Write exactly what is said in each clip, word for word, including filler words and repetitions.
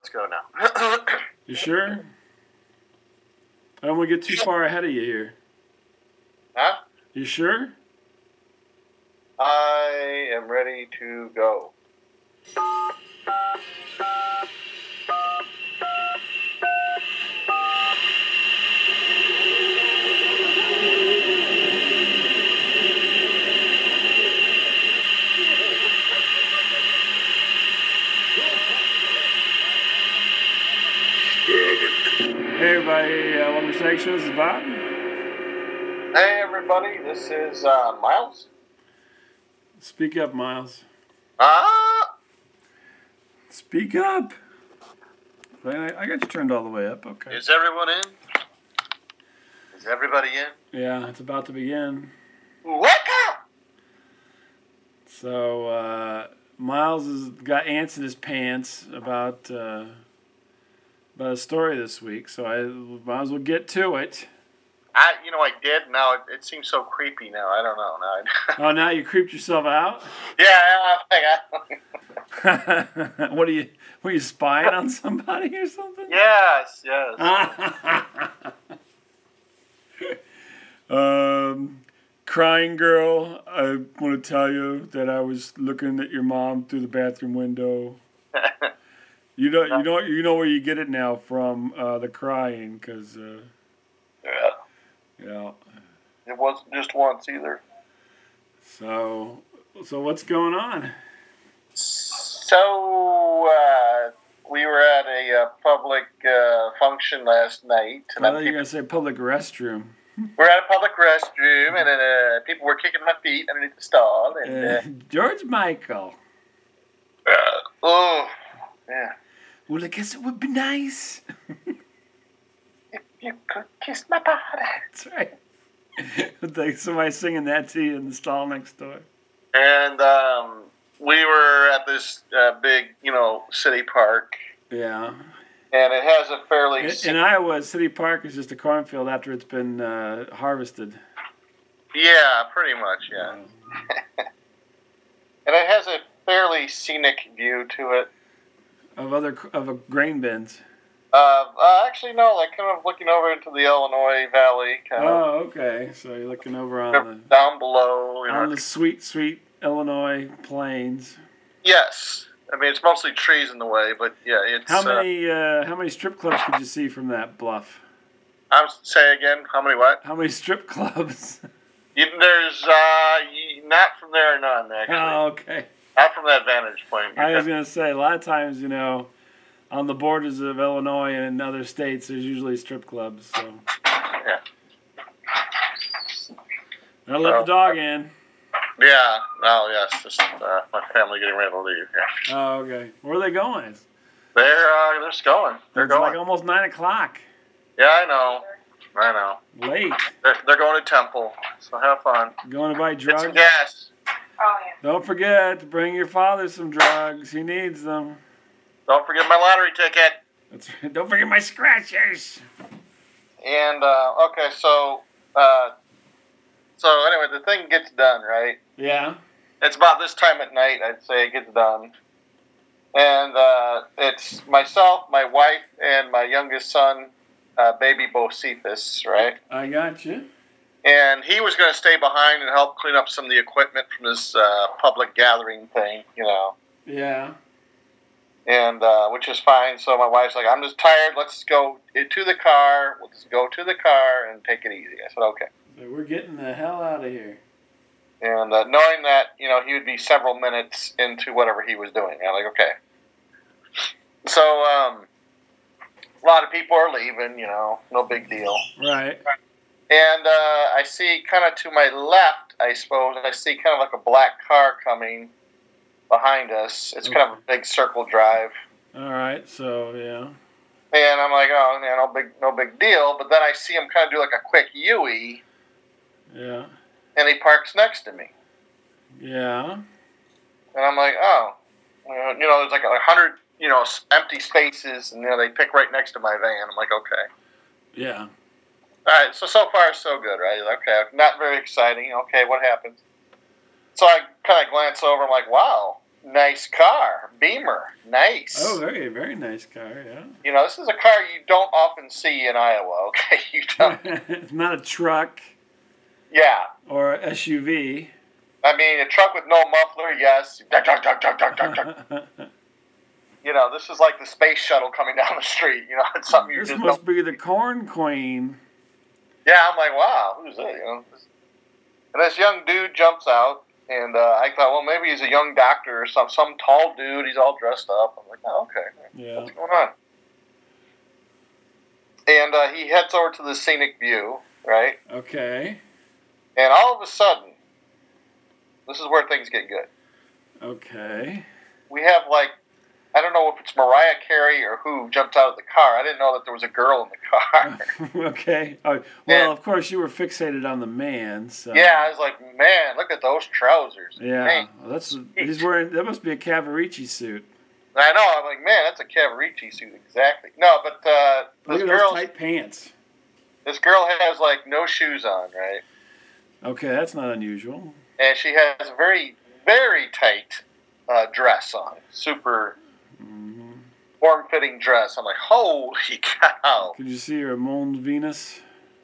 Let's go now. You sure? I don't want to get too far ahead of you here. Huh? You sure? I am ready to go. Hey everybody, uh, welcome to Snake Show. This is Bob. Hey everybody, this is uh, Miles. Speak up, Miles. Ah! Speak up. Wait, I, I got you turned all the way up. Okay. Is everyone in? Is everybody in? Yeah, it's about to begin. Wake up! So, uh, Miles has got ants in his pants about uh, about a story this week, so I might as well get to it. I, you know, I did. Now it, it seems so creepy. Now I don't know. Now. I, Oh, now you creeped yourself out? yeah, I think I. What are you? Were you spying on somebody or something? Yes, yes. um, crying girl, I want to tell you that I was looking at your mom through the bathroom window. You know, you know, you know where you get it now from, uh, the crying, because. Uh, yeah. Yeah. It wasn't just once either. So, so what's going on? So, uh, we were at a uh, public uh, function last night. And I thought you were going to say public restroom. We're at a public restroom, and uh, people were kicking my feet underneath the stall. And, uh, uh, George Michael. Uh, oh, yeah. Well, I guess it would be nice. If you could kiss my body. That's right. Like somebody singing that to you in the stall next door. And um, we were at this uh, big, you know, city park. Yeah. And it has a fairly... In, in Iowa, City Park is just a cornfield after it's been uh, harvested. Yeah, pretty much, yeah. Wow. And it has a fairly scenic view to it. Of other of a grain bins. Uh, uh, actually, no, like kind of looking over into the Illinois Valley. Kind oh, of. okay. So you're looking over on the... Down below. You on know. the sweet, sweet Illinois plains. Yes. I mean, it's mostly trees in the way, but yeah, it's... How many uh, how many strip clubs could you see from that bluff? I was say again, how many what? How many strip clubs? You, there's uh, not from there, none actually. Oh, okay. Not from that vantage point. I was gonna say a lot of times, you know, on the borders of Illinois and in other states, there's usually strip clubs. So. Yeah. I let so, the dog in. Yeah. Oh, yes. Just uh, my family getting ready to leave. Yeah. Oh, okay. Where are they going? They're uh, they're just going. They're it's going. like almost nine o'clock. Yeah, I know. I know. Late. They're, they're going to Temple, so have fun. Going to buy drugs? Get some gas. Oh, yeah. Don't forget to bring your father some drugs. He needs them. Don't forget my lottery ticket. That's right. Don't forget my scratchers. And, uh, okay, so, uh, so anyway, the thing gets done, right? Yeah. It's about this time at night, I'd say it gets done. And uh, it's myself, my wife, and my youngest son, uh, baby Bocephus, right? I got you. And he was going to stay behind and help clean up some of the equipment from this uh, public gathering thing, you know. Yeah. And uh, which is fine. So my wife's like, I'm just tired. Let's go to the car. We'll just go to the car and take it easy. I said, okay. So we're getting the hell out of here. And uh, knowing that, you know, he would be several minutes into whatever he was doing, I'm like, okay. So um, a lot of people are leaving, you know, no big deal. Right. And uh, I see kind of to my left, I suppose, I see kind of like a black car coming behind us. It's kind of a big circle drive. All right, so, yeah. And I'm like, oh, yeah, no big no big deal. But then I see him kind of do like a quick U-E. Yeah. And he parks next to me. Yeah. And I'm like, oh. You know, there's like a hundred, you know, empty spaces, and, you know, they pick right next to my van. I'm like, okay. Yeah. All right, so, so far, so good, right? Okay, not very exciting. Okay, what happens? So I kind of glance over. I'm like, wow, nice car, Beamer, nice. Oh, very, very nice car, yeah. You know, this is a car you don't often see in Iowa, okay? You don't. It's not a truck. Yeah. Or a S U V. I mean, a truck with no muffler, yes. You know, this is like the space shuttle coming down the street. You know, it's something you This just must don't... be the Corn Queen. Yeah, I'm like, wow, who's that? You know, and this young dude jumps out, and uh, I thought, well, maybe he's a young doctor or some some tall dude. He's all dressed up. I'm like, oh, okay, yeah. What's going on? And uh, he heads over to the scenic view, right? Okay. And all of a sudden, this is where things get good. Okay. We have, like, I don't know if it's Mariah Carey or who jumped out of the car. I didn't know that there was a girl in the car. Okay. Oh, well, and, of course, you were fixated on the man. So. Yeah, I was like, man, look at those trousers. Yeah, well, that's he's wearing. That must be a Cavaricci suit. I know. I'm like, man, that's a Cavaricci suit, exactly. No, but uh, this look at girl those tight pants. This girl has like no shoes on, right? Okay, that's not unusual. And she has a very, very tight uh, dress on, super. Mm-hmm. Form-fitting dress. I'm like, holy cow! Could you see her Mons Venus?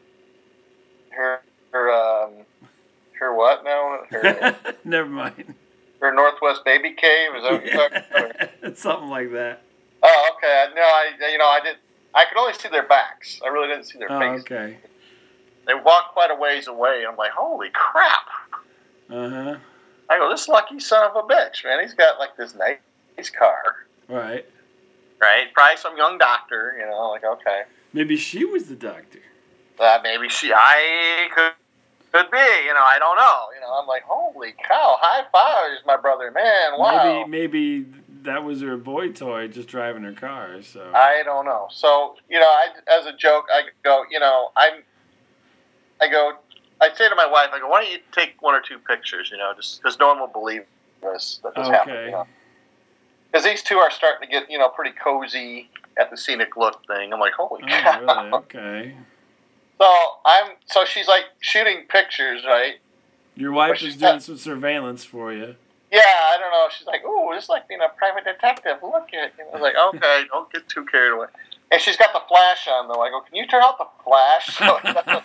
Her, her, um, her what now? Her, Never mind. Her Northwest Baby Cave? Is that what you're talking about? Something like that. Oh, okay. No, I, you know, I did. I could only see their backs. I really didn't see their oh, faces. Okay. They walked quite a ways away. I'm like, holy crap! Uh huh. I go, this lucky son of a bitch, man. He's got like this nice car. Right. Right? Probably some young doctor, you know, like, okay. Maybe she was the doctor. Uh, maybe she, I could, could be, you know, I don't know. You know, I'm like, holy cow, high fives, my brother, man, wow. Maybe, maybe that was her boy toy just driving her car, so. I don't know. So, you know, I, as a joke, I go, you know, I'm, I go, I say to my wife, I go, why don't you take one or two pictures, you know, just because no one will believe this, that this okay. happened, you know. Because these two are starting to get, you know, pretty cozy at the scenic look thing. I'm like, holy oh, cow. Really? Okay. So I'm, so she's like shooting pictures, right? Your wife is doing some surveillance for you. Yeah, I don't know. She's like, ooh, this is like being a private detective. Look at it. I was like, okay, don't get too carried away. And she's got the flash on, though. I go, can you turn off the flash? So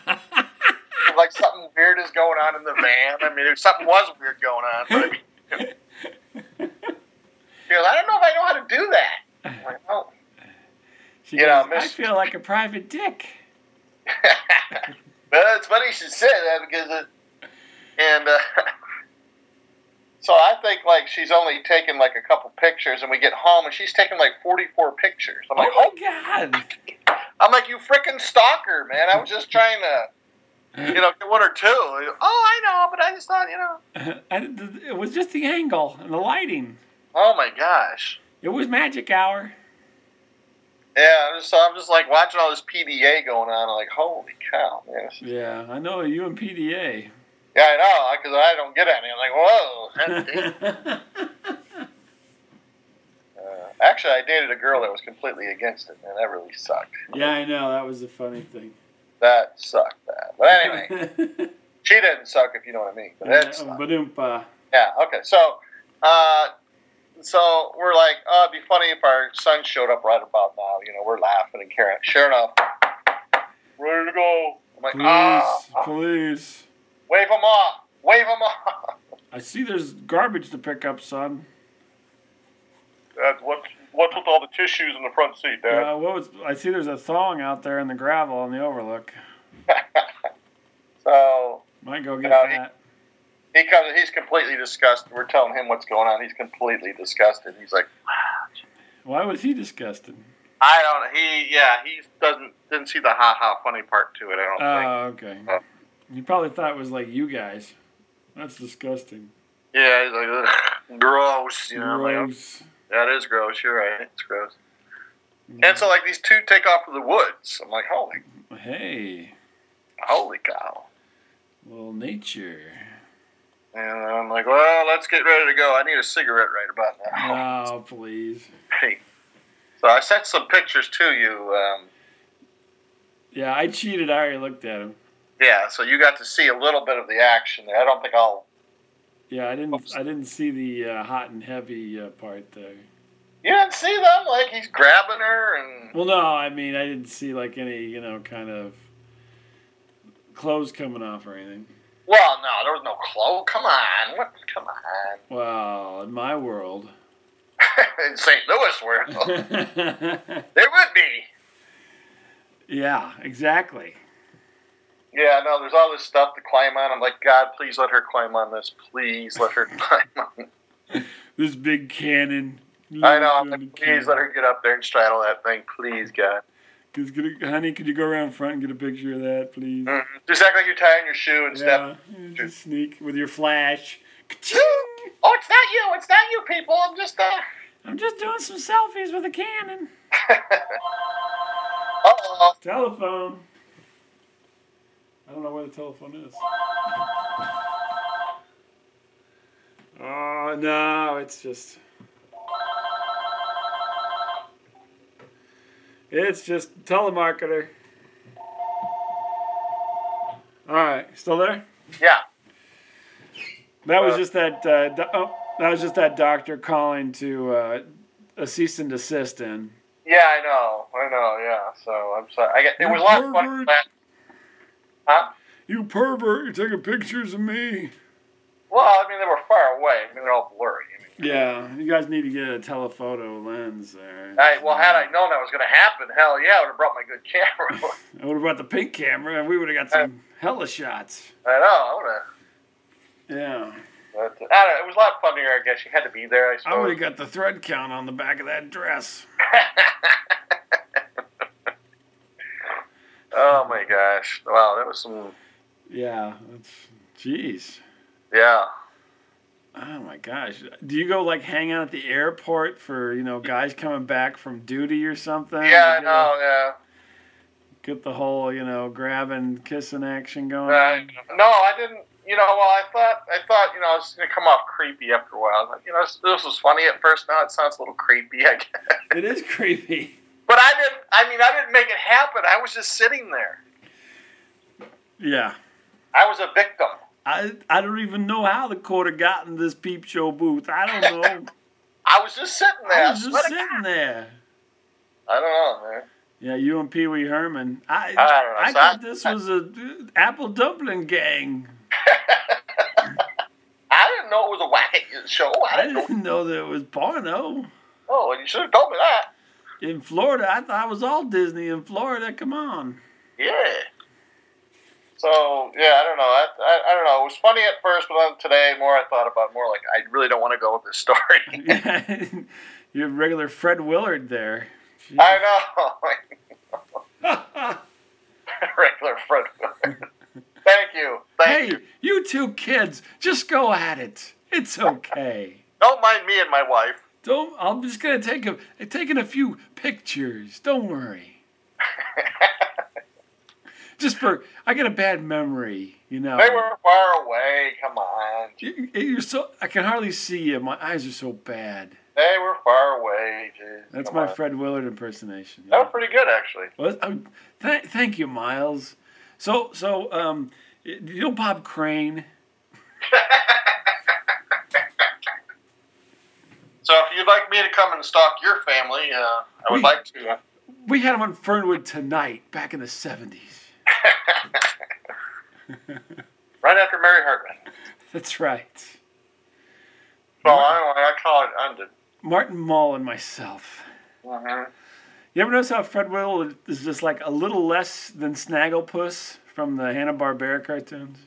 like something weird is going on in the van. I mean, if something was weird going on, but I mean. She goes, I don't know if I know how to do that. I'm like, oh. She you goes, know, Miss I feel like a private dick. Well, it's funny you should say that because it, and uh, so I think like she's only taken like a couple pictures, and we get home and she's taken like forty-four pictures. I'm like, oh my god! I'm like, you freaking stalker, man! I was just trying to, you know, get one or two. Oh, I know, but I just thought, you know, I, it was just the angle and the lighting. Oh my gosh! It was magic hour. Yeah, I'm just, so I'm just like watching all this P D A going on. I'm like, holy cow, man. Yeah, I know you and P D A. Yeah, I know, because I don't get any. I'm like, whoa. uh, actually, I dated a girl that was completely against it, man. That really sucked. Yeah, I know. That was the funny thing. That sucked, that. But anyway, she didn't suck, if you know what I mean. But yeah, that sucked. Ba-doom-pa. Yeah, okay. So, uh... So we're like, oh, it'd be funny if our son showed up right about now. You know, we're laughing and carrying. Sure enough, ready to go. I'm like, please, ah, please. Wave him off. Wave him off. I see there's garbage to pick up, son. Dad, what, what's with all the tissues in the front seat, Dad? Uh, what was, I see there's a thong out there in the gravel on the overlook. So. Might go get you know, that. He, He comes. He's completely disgusted. We're telling him what's going on. He's completely disgusted. He's like, wow. Why was he disgusted? I don't know. He, yeah, he doesn't didn't see the ha ha funny part to it. I don't oh, think. Oh, okay. Uh, he probably thought it was like you guys. That's disgusting. Yeah, he's like, ugh, gross. You know, gross. Like, yeah, it is gross. You're right. It's gross. Yeah. And so, like, these two take off to the woods. I'm like, holy. Hey. Holy cow. A little nature. And I'm like, well, let's get ready to go. I need a cigarette right about now. Oh, please. Hey. So I sent some pictures to you. Um, yeah, I cheated. I already looked at them. Yeah, so you got to see a little bit of the action there. I don't think I'll Yeah, I didn't. I didn't see the uh, hot and heavy uh, part there. You didn't see them? Like, he's grabbing her and... Well, no, I mean, I didn't see, like, any, you know, kind of clothes coming off or anything. Well, no, there was no clothes. Come on. What? Come on. Well, in my world. In Saint Louis world. There would be. Yeah, exactly. Yeah, no, there's all this stuff to climb on. I'm like, God, please let her climb on this. Please let her climb on. This big cannon. I know. I'm like, please let her get up there and straddle that thing. Please, God. Cause, honey, could you go around front and get a picture of that, please? Mm-hmm. Just act like you're tying your shoe and yeah, step. Yeah, just sneak with your flash. Oh, it's not you. It's not you, people. I'm just, uh... I'm just doing some selfies with a cannon. Uh-oh. Telephone. I don't know where the telephone is. Oh, no, it's just... It's just telemarketer. All right, still there? Yeah. That was Uh, just that. Uh, do- oh, that was just that doctor calling to uh, a cease and desist in. Yeah, I know. I know. Yeah. So I'm sorry. I get. It You was a lot of fun. pervert. Huh? You pervert! You're taking pictures of me. Well, I mean, they were far away. I mean, they're all blurry. I mean, Yeah, you guys need to get a telephoto lens there. I, well, had I known that was going to happen, hell yeah, I would have brought my good camera. I would have brought the pink camera, and we would have got some hella shots. I know. I would have. Yeah. But, I don't know, it was a lot funnier, I guess. You had to be there, I suppose. I would have got the thread count on the back of that dress. Oh, my gosh. Wow, that was some... Yeah, that's... Jeez. Yeah. Oh, my gosh. Do you go, like, hang out at the airport for, you know, guys coming back from duty or something? Yeah, I Get- know, yeah. Get the whole, you know, grabbing, kissing action going Uh, on? no, I didn't... You know, well, I thought, I thought, you know, it was going to come off creepy after a while. I was like, you know, this, this was funny at first. Now it sounds a little creepy, I guess. It is creepy. But I didn't, I mean, I didn't make it happen. I was just sitting there. Yeah. I was a victim. I I don't even know how the quarter got in this peep show booth. I don't know. I was just sitting there. I was just swear to sitting God. there. I don't know, man. Yeah, you and Pee Wee Herman. I I don't know. I So thought I- this was a uh, apple dumpling gang. I didn't know it was a wacky show. I I didn't know. didn't know that it was porno. Oh, you should have told me that. In Florida, I thought it was all Disney in Florida. Come on. Yeah. So yeah, I don't know. I, I, I don't know. It was funny at first, but then today, more I thought about, it, more like I really don't want to go with this story. You're regular Fred Willard there. I know. Regular Fred. Thank you. Thank Hey, you. you two kids, just go at it. It's okay. Don't mind me and my wife. Don't. I'm just gonna take a taking a few pictures. Don't worry. Just for I get a bad memory, you know. They were far away. Come on. You- You're so. I can hardly see you. My eyes are so bad. They were far away. Jeez, That's come my on. Fred Willard impersonation. That was pretty good, actually. Well, um, th- thank you, Miles. So, so, um, you know Bob Crane? So if you'd like me to come and stalk your family, uh, I would We- like to. Uh, We had him on Fernwood Tonight back in the seventies. right after Mary Hartman. That's right. So I don't know, I call it ended. Martin Mull and myself. Mm-hmm. You ever notice how Fred Willard is just like a little less than Snagglepuss from the Hanna-Barbera cartoons?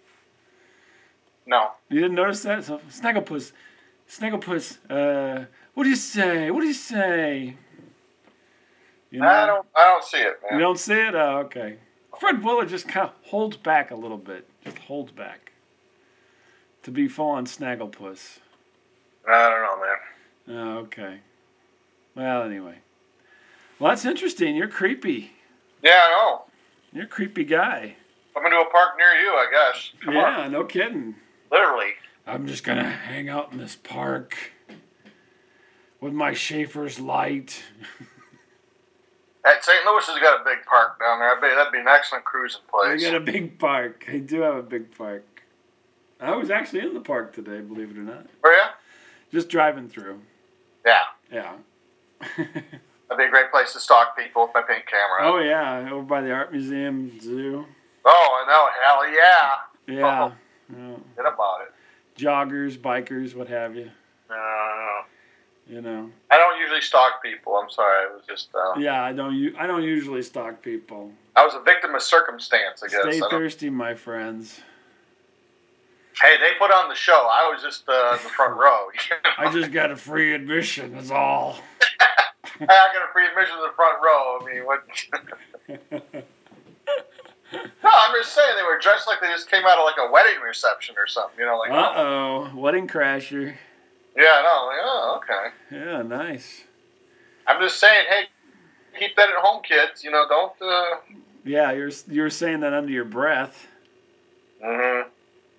No. You didn't notice that? So Snagglepuss, Snagglepuss, uh, what do you say? What do you say? You know? I don't. I don't see it, man. You don't see it? Oh, okay. Fred Willard just kind of holds back a little bit. Just holds back. To be full on Snagglepuss. I don't know, man. Oh, okay. Well, anyway. Well, that's interesting. You're creepy. Yeah, I know. You're a creepy guy. I'm going to a park near you, I guess. Come yeah, on. no kidding. Literally. I'm just going to hang out in this park with my Schaefer's light. Hey, Saint Louis has got a big park down there. I bet that'd be an excellent cruising I place. got a big park. I do have a big park. I was actually in the park today, believe it or not. Were you? Just driving through. Yeah. Yeah. That'd be a great place to stalk people with my pink camera. Oh, yeah. Over by the art museum, zoo. Oh, I know. Hell yeah. Yeah. Oh, yeah. get about it. Joggers, bikers, what have you. No, no, no. You know. I don't usually stalk people. I'm sorry. It was just. Uh, yeah, I don't. U- I don't usually stalk people. I was a victim of circumstance, I guess. Stay I thirsty, my friends. Hey, they put on the show. I was just uh, in the front row. I just got a free admission. That's all. I got a free admission to the front row. I mean, what? No, I'm just saying they were dressed like they just came out of like a wedding reception or something. You know, like. Uh oh, wedding crasher. Yeah, no, like, oh, okay. Yeah, nice. I'm just saying, hey, keep that at home, kids. You know, don't. Uh... Yeah, you're you're saying that under your breath. Mm-hmm.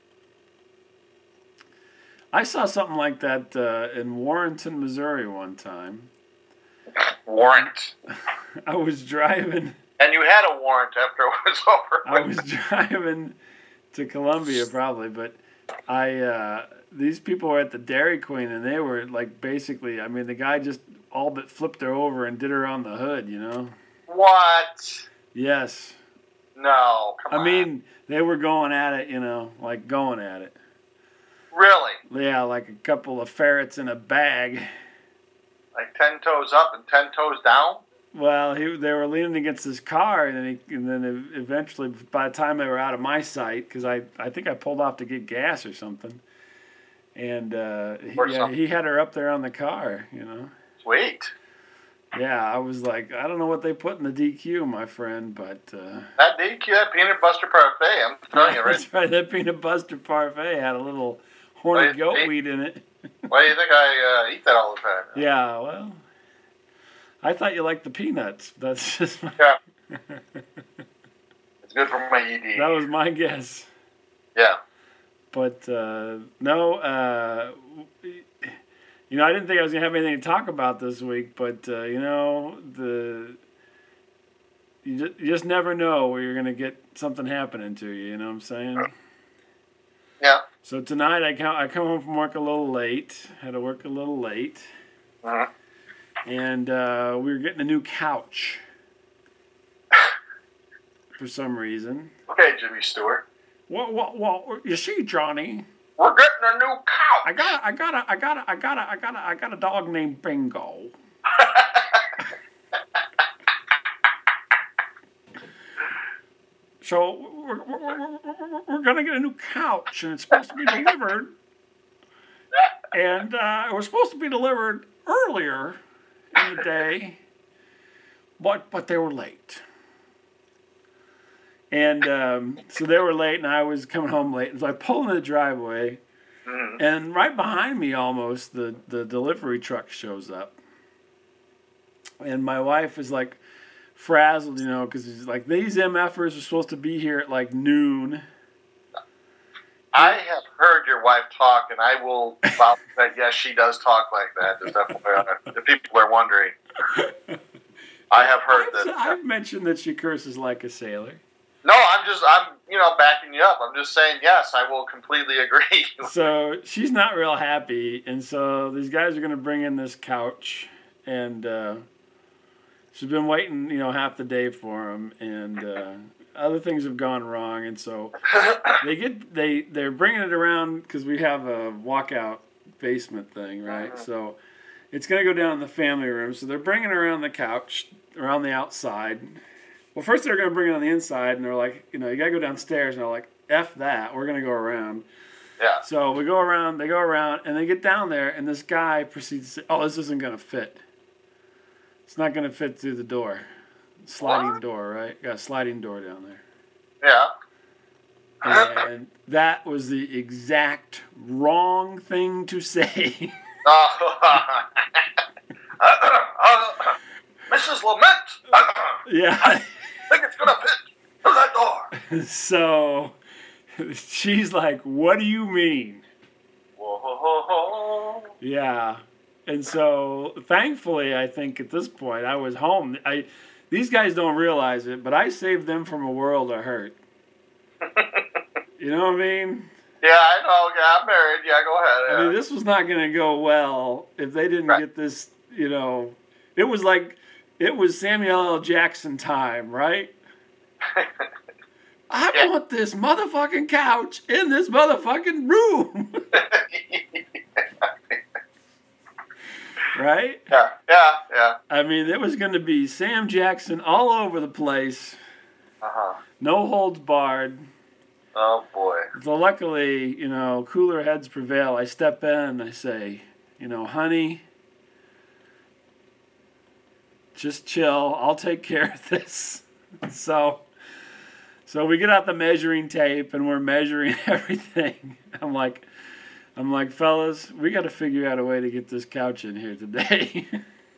I saw something like that uh, in Warrenton, Missouri, one time. Warrant. I was driving. And you had a warrant after it was over. I was driving to Columbia, probably, but I. Uh, These people were at the Dairy Queen, and they were, like, basically, I mean, the guy just all but flipped her over and did her on the hood, you know? What? Yes. No, come I on. I mean, they were going at it, you know, like going at it. Really? Yeah, like a couple of ferrets in a bag. Like ten toes up and ten toes down? Well, he, they were leaning against his car, and then, he, and then eventually, by the time they were out of my sight, because I, I think I pulled off to get gas or something. And uh, he, yeah, he had her up there on the car, you know. Sweet. Yeah, I was like, I don't know what they put in the D Q, my friend, but... Uh, that D Q, that peanut buster parfait, I'm telling you, right? That's right, that peanut buster parfait had a little horny goat hey, weed in it. Why do you think I uh, eat that all the time? Yeah, well, I thought you liked the peanuts. That's just my... Yeah. It's good for my E D. That was my guess. Yeah. But, uh, no, uh, you know, I didn't think I was going to have anything to talk about this week, but, uh, you know, the you just, you just never know where you're going to get something happening to you, you know what I'm saying? Yeah. So tonight I come, I come home from work a little late, had to work a little late, uh-huh. and uh, we were getting a new couch for some reason. Okay, Jimmy Stewart. Well, well, well, you see, Johnny, we're getting a new couch. I got, I got, I got, I got, I got, I got a dog named Bingo. So we're, we're, we're, we're gonna get a new couch, and it's supposed to be delivered. And uh, it was supposed to be delivered earlier in the day, but but they were late. And um, so they were late, and I was coming home late. So I pull in the driveway, mm. and right behind me almost, the, the delivery truck shows up. And my wife is like frazzled, you know, because like these MFers are supposed to be here at like noon. I have heard your wife talk, and I will vouch that, yes, she does talk like that. Just F Y I, if people are wondering. I have heard I've, that. I've mentioned that she curses like a sailor. No, I'm just, I'm, you know, backing you up. I'm just saying, yes, I will completely agree. So she's not real happy, and so these guys are going to bring in this couch, and uh, she's been waiting, you know, half the day for them, and uh, other things have gone wrong, and so they get, they, they're bringing it around because we have a walkout basement thing, right? Mm-hmm. So it's going to go down in the family room, so they're bringing it around the couch, around the outside. Well, first they're going to bring it on the inside, and they're like, you know, you got to go downstairs. And they're like, F that. We're going to go around. Yeah. So we go around, they go around, and they get down there, and this guy proceeds to say, oh, this isn't going to fit. It's not going to fit through the door. Sliding what? door, right? Got a sliding door down there. Yeah. And that was the exact wrong thing to say. uh, uh, Missus Lament. Yeah. I think it's going to fit through that door. So she's like, what do you mean? Whoa. Yeah. And so thankfully, I think at this point, I was home. I These guys don't realize it, but I saved them from a world of hurt. You know what I mean? Yeah, Yeah, I know. Yeah, I'm married. Yeah, go ahead. Yeah. I mean, this was not going to go well if they didn't Right. get this, you know. It was like, it was Samuel L. Jackson time, right? I Yeah. want this motherfucking couch in this motherfucking room. Right? Yeah, yeah, yeah. I mean, it was going to be Sam Jackson all over the place. Uh-huh. No holds barred. Oh, boy. So luckily, you know, cooler heads prevail. I step in and I say, you know, honey, just chill. I'll take care of this. So, so we get out the measuring tape and we're measuring everything. I'm like, I'm like, fellas, we got to figure out a way to get this couch in here today.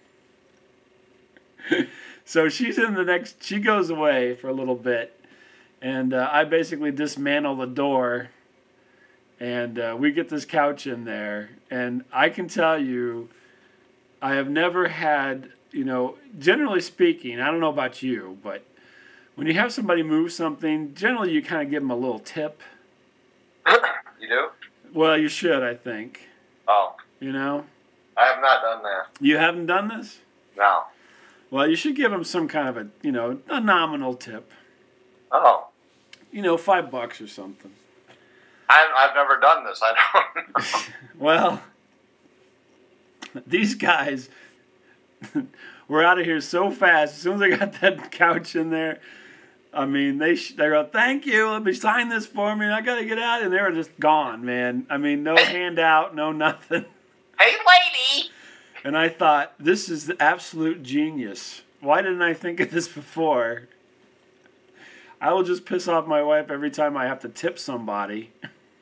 So she's in the next, she goes away for a little bit. And uh, I basically dismantle the door. And uh, we get this couch in there. And I can tell you, I have never had, you know, generally speaking, I don't know about you, but when you have somebody move something, generally you kind of give them a little tip. You do? Well, you should, I think. Oh. You know? I have not done that. You haven't done this? No. Well, you should give them some kind of a, you know, a nominal tip. Oh. You know, five bucks or something. I've, I've never done this. I don't know. Well, these guys were out of here so fast. As soon as I got that couch in there, I mean, they sh- they go, thank you, let me sign this for me, I got to get out. And they were just gone, man. I mean, no handout, no nothing. Hey, lady! And I thought, this is the absolute genius. Why didn't I think of this before? I will just piss off my wife every time I have to tip somebody.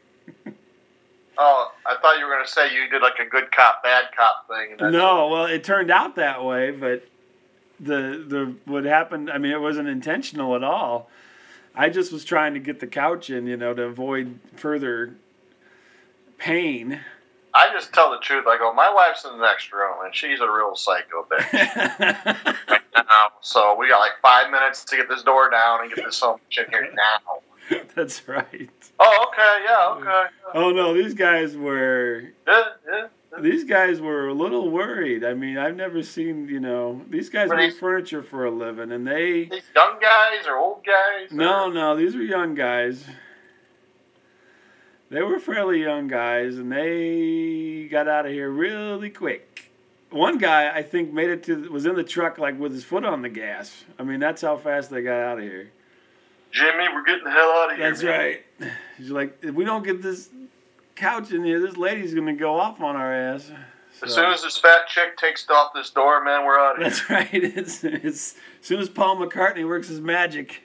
Oh, I thought you were going to say you did like a good cop, bad cop thing. And that's No, well, it turned out that way, but the the what happened, I mean, it wasn't intentional at all. I just was trying to get the couch in, you know, to avoid further pain. I just tell the truth. I go, my wife's in the next room, and she's a real psycho bitch. Right now. So we got like five minutes to get this door down and get this home in here now. That's right. Oh, okay, yeah, okay. Oh no, these guys were Yeah, yeah. these guys were a little worried. I mean, I've never seen, you know, these guys Really? make furniture for a living, and they These young guys or old guys? no, or- no, these were young guys. They were fairly young guys, and they got out of here really quick. One guy, I think, made it to was in the truck like with his foot on the gas. I mean, that's how fast they got out of here. Jimmy, we're getting the hell out of here. That's right. He's like, if we don't get this couch in here, this lady's gonna go off on our ass. As So- soon as this fat chick takes off this door, man, we're out of here. That's right. It's, it's as soon as Paul McCartney works his magic.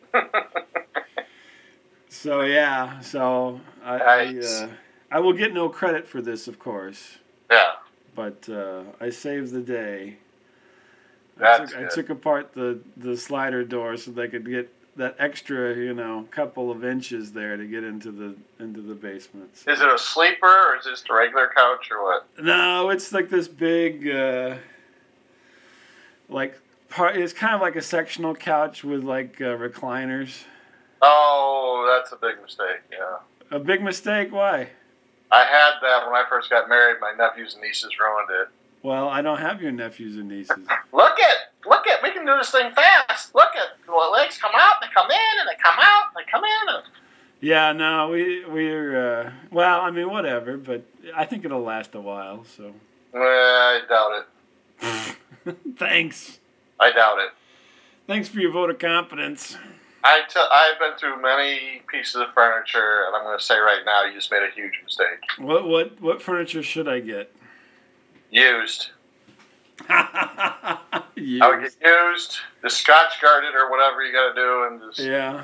So yeah, so I I, Nice. uh, I will get no credit for this, of course, Yeah. but uh, I saved the day. I That's took, I good. took apart the, the slider door so they could get that extra, you know, couple of inches there to get into the into the basement. So- Is it a sleeper or is it just a regular couch or what? No, it's like this big, uh, like part. It's kind of like a sectional couch with like uh, recliners. Oh, that's a big mistake, yeah. A big mistake. Why? I had that when I first got married. My nephews and nieces ruined it. Well, I don't have your nephews and nieces. Look at, look at, we can do this thing fast. Look at, the legs come out, they come in, and they come out, and they come in. And... Yeah, no, we we're uh, well. I mean, whatever, but I think it'll last a while. So Well, I doubt it. thanks, I doubt it. thanks for your vote of confidence. I t- I've been through many pieces of furniture, and I'm going to say right now, you just made a huge mistake. What what what furniture should I get? Used. Used. I would get used, just scotch guarded or whatever you got to do, and just. Yeah.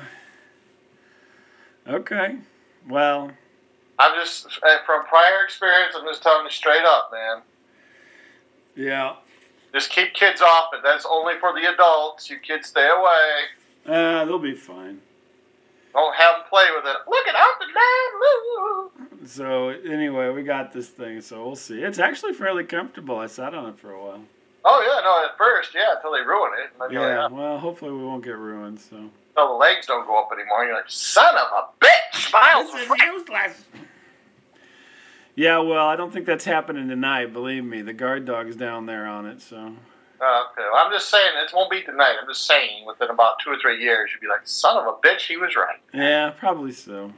Okay. Well. I'm just uh, from prior experience. I'm just telling you straight up, man. Yeah. Just keep kids off it. That's only for the adults. You kids stay away. Uh, they'll be fine. Don't have them play with it. Look it up and down. Woo. So anyway, we got this thing, so we'll see. It's actually fairly comfortable. I sat on it for a while. Oh yeah, no. At first, yeah, until they ruin it. And then you're Yeah. like, Well, hopefully we won't get ruined. So. oh, the legs don't go up anymore. You're like, son of a bitch. Miles This is was right. useless. Yeah, well, I don't think that's happening tonight. Believe me, the guard dog's down there on it. So. Oh, okay. Well, I'm just saying it won't be tonight. I'm just saying within about two or three years, you'll be like, son of a bitch, he was right. Yeah, probably so.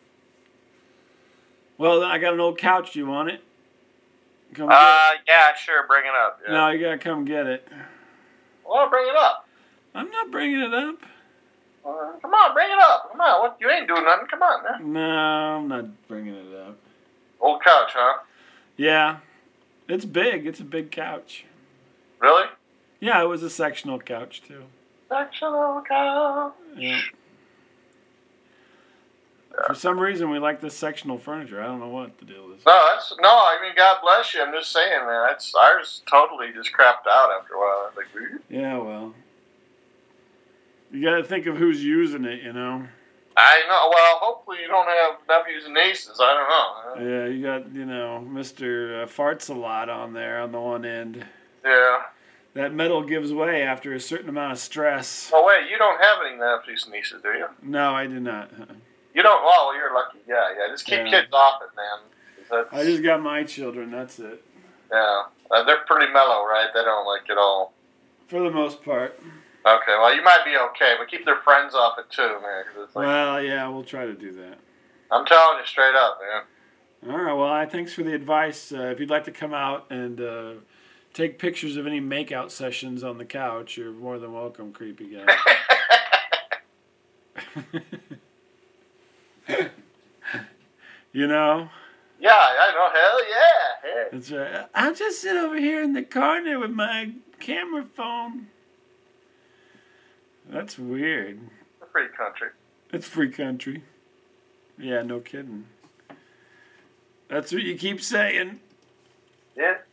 Well, I got an old couch. Do you want it? Come get Uh, yeah, sure. Bring it up. it. Yeah. No, you gotta come get it. Well, bring it up. I'm not bringing it up. Uh, come on, bring it up. Come on. What? You ain't doing nothing. Come on, man. No, I'm not bringing it up. Old couch, huh? Yeah, it's big. It's a big couch. Really? Yeah, it was a sectional couch too. Sectional couch. Yeah. For some reason, we like this sectional furniture. I don't know what the deal is. No, that's no. I mean, God bless you. I'm just saying, man. That's ours. Totally just crapped out after a while. Like, yeah, well, you got to think of who's using it, you know. I know. Well, hopefully you don't have nephews and nieces. I don't know. Yeah, you got, you know, Mister Uh, Farts a lot on there on the one end. Yeah. That metal gives way after a certain amount of stress. Oh wait, you don't have any nephews and nieces, do you? No, I do not. You don't. Oh, well, you're lucky. Yeah, yeah. Just keep Yeah. kids off it, man. I just got my children. That's it. Yeah, uh, they're pretty mellow, right? They don't like it all. For the most part. Okay, well, you might be okay, but keep their friends off it too, man. 'Cause it's like, Well, yeah, we'll try to do that. I'm telling you straight up, man. All right. Well, I thanks for the advice. Uh, if you'd like to come out and uh, take pictures of any makeout sessions on the couch, you're more than welcome, creepy guy. You know? Yeah, I know. Hell yeah. Hey. That's right. I'll just sit over here in the corner with my camera phone. That's weird. It's a free country. It's free country. Yeah, no kidding. That's what you keep saying. Yeah.